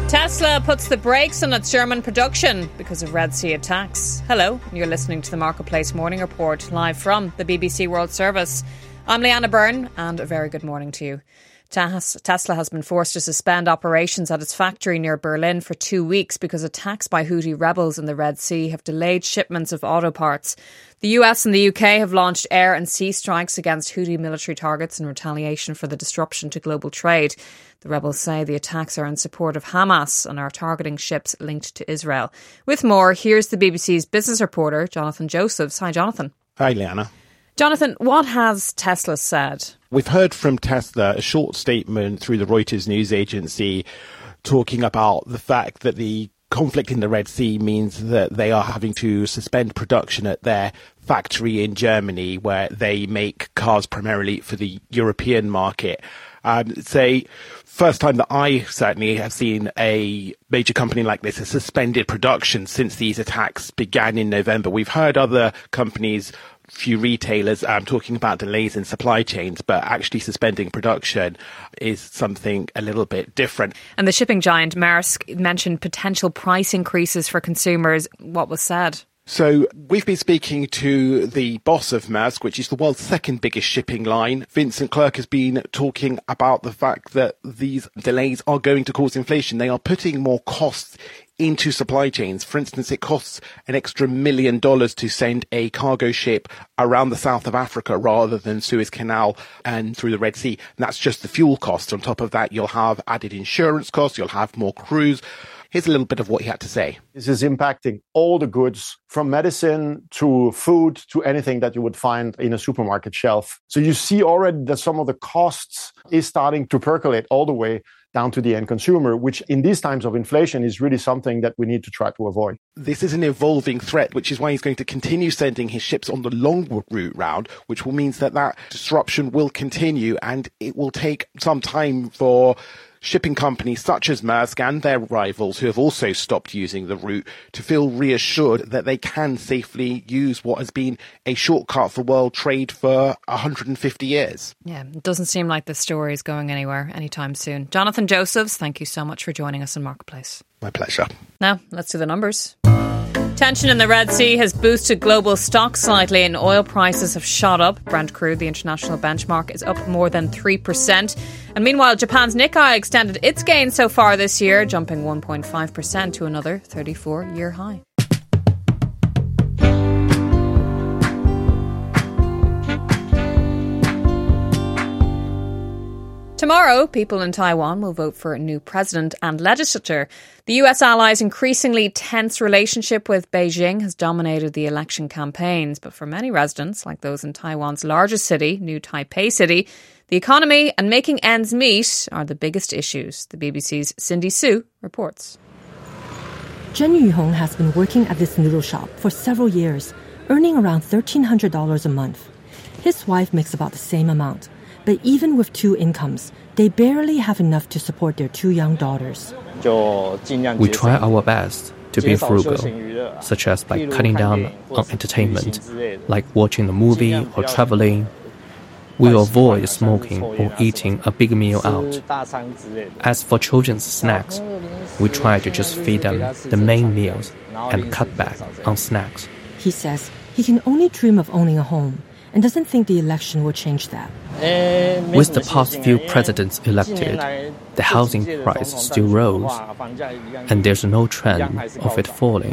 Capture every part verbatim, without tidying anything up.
Tesla puts the brakes on its German production because of Red Sea attacks. Hello, you're listening to the Marketplace Morning Report live from the B B C World Service. I'm Leanna Byrne and a very good morning to you. Tesla has been forced to suspend operations at its factory near Berlin for two weeks because attacks by Houthi rebels in the Red Sea have delayed shipments of auto parts. The U S and the U K have launched air and sea strikes against Houthi military targets in retaliation for the disruption to global trade. The rebels say the attacks are in support of Hamas and are targeting ships linked to Israel. With more, here's the B B C's business reporter, Jonathan Josephs. Hi, Jonathan. Hi, Leanna. Jonathan, what has Tesla said? We've heard from Tesla a short statement through the Reuters news agency talking about the fact that the conflict in the Red Sea means that they are having to suspend production at their factory in Germany, where they make cars primarily for the European market. Um, it's a first time that I certainly have seen a major company like this has suspended production since these attacks began in November. We've heard other companies, few retailers, um, talking about delays in supply chains, but actually suspending production is something a little bit different. And the shipping giant Maersk mentioned potential price increases for consumers. What was said? So we've been speaking to the boss of Maersk, which is the world's second biggest shipping line. Vincent Clerc has been talking about the fact that these delays are going to cause inflation. They are putting more costs into supply chains. For instance, it costs an extra million dollars to send a cargo ship around the south of Africa rather than Suez Canal and through the Red Sea. And that's just the fuel cost. On top of that, you'll have added insurance costs. You'll have more crews. Here's a little bit of what he had to say. This is impacting all the goods, from medicine to food to anything that you would find in a supermarket shelf. So you see already that some of the costs is starting to percolate all the way down to the end consumer, which in these times of inflation is really something that we need to try to avoid. This is an evolving threat, which is why he's going to continue sending his ships on the long route round, which will mean that that disruption will continue, and it will take some time for shipping companies such as Maersk and their rivals, who have also stopped using the route, to feel reassured that they can safely use what has been a shortcut for world trade for one hundred fifty years. Yeah, it doesn't seem like the story is going anywhere anytime soon. Jonathan Josephs, thank you so much for joining us in Marketplace. My pleasure. Now, let's do the numbers. Tension in the Red Sea has boosted global stocks slightly and oil prices have shot up. Brent crude, the international benchmark, is up more than three percent. And meanwhile, Japan's Nikkei extended its gains so far this year, jumping one point five percent to another thirty-four-year high. Tomorrow, people in Taiwan will vote for a new president and legislature. The U S allies' increasingly tense relationship with Beijing has dominated the election campaigns. But for many residents, like those in Taiwan's largest city, New Taipei City, the economy and making ends meet are the biggest issues. The B B C's Cindy Su reports. Zhen Yuhong has been working at this noodle shop for several years, earning around thirteen hundred dollars a month. His wife makes about the same amount. But even with two incomes, they barely have enough to support their two young daughters. We try our best to be frugal, such as by cutting down on entertainment, like watching a movie or traveling. We avoid smoking or eating a big meal out. As for children's snacks, we try to just feed them the main meals and cut back on snacks. He says he can only dream of owning a home and doesn't think the election will change that. With the past few presidents elected, the housing price still rose, and there's no trend of it falling.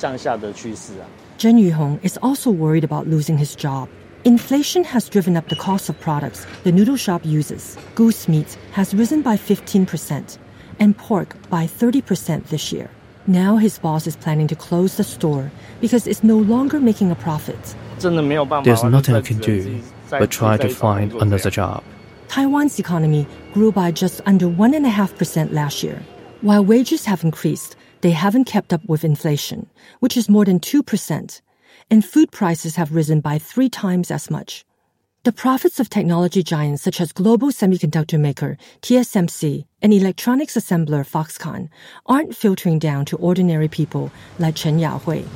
Zhen Yuhong is also worried about losing his job. Inflation has driven up the cost of products the noodle shop uses. Goose meat has risen by fifteen percent, and pork by thirty percent this year. Now his boss is planning to close the store because it's no longer making a profit. There's nothing I can do but try to find another job. Taiwan's economy grew by just under one point five percent last year. While wages have increased, they haven't kept up with inflation, which is more than two percent, and food prices have risen by three times as much. The profits of technology giants such as global semiconductor maker T S M C and electronics assembler Foxconn aren't filtering down to ordinary people like Chen Yahui.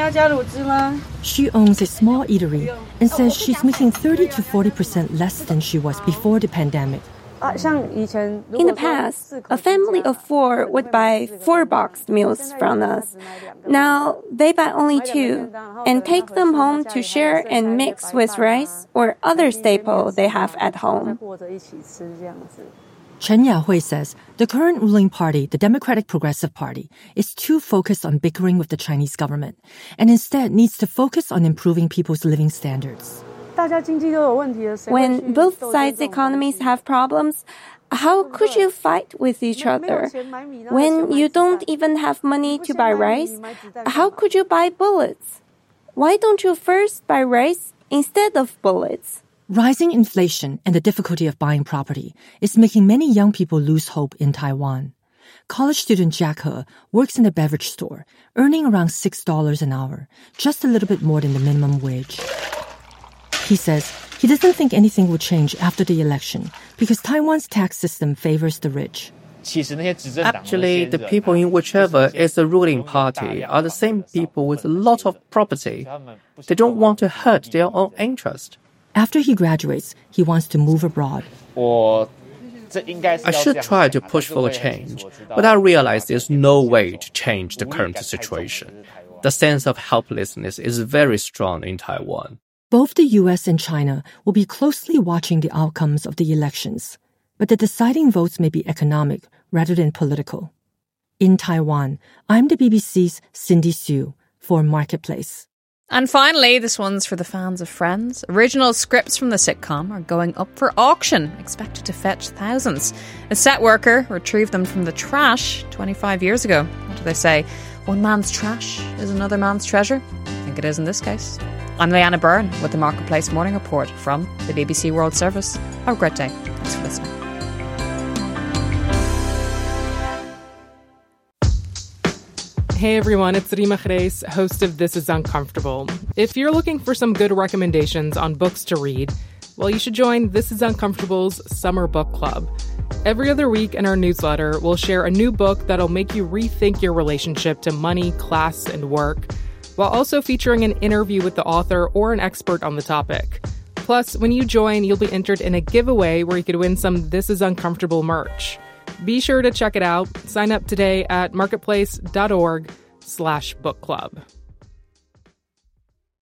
She owns a small eatery and says she's making thirty to forty percent less than she was before the pandemic. In the past, a family of four would buy four boxed meals from us. Now, they buy only two and take them home to share and mix with rice or other staple they have at home. Chen Yahui says the current ruling party, the Democratic Progressive Party, is too focused on bickering with the Chinese government and instead needs to focus on improving people's living standards. When both sides' economies have problems, how could you fight with each other? When you don't even have money to buy rice, how could you buy bullets? Why don't you first buy rice instead of bullets? Rising inflation and the difficulty of buying property is making many young people lose hope in Taiwan. College student Jack He works in a beverage store, earning around six dollars an hour, just a little bit more than the minimum wage. He says he doesn't think anything will change after the election because Taiwan's tax system favors the rich. Actually, the people in whichever is the ruling party are the same people with a lot of property. They don't want to hurt their own interest. After he graduates, he wants to move abroad. I should try to push for a change, but I realize there's no way to change the current situation. The sense of helplessness is very strong in Taiwan. Both the U S and China will be closely watching the outcomes of the elections, but the deciding votes may be economic rather than political. In Taiwan, I'm the B B C's Cindy Sue for Marketplace. And finally, this one's for the fans of Friends. Original scripts from the sitcom are going up for auction, expected to fetch thousands. A set worker retrieved them from the trash twenty-five years ago. What do they say? One man's trash is another man's treasure? I think it is in this case. I'm Leanna Byrne with the Marketplace Morning Report from the B B C World Service. Have a great day. Thanks for listening. Hey everyone, it's Rima Jerez, host of This Is Uncomfortable. If you're looking for some good recommendations on books to read, well, you should join This Is Uncomfortable's Summer Book Club. Every other week in our newsletter, we'll share a new book that'll make you rethink your relationship to money, class, and work, while also featuring an interview with the author or an expert on the topic. Plus, when you join, you'll be entered in a giveaway where you could win some This Is Uncomfortable merch. Be sure to check it out. Sign up today at marketplace.org slash book club.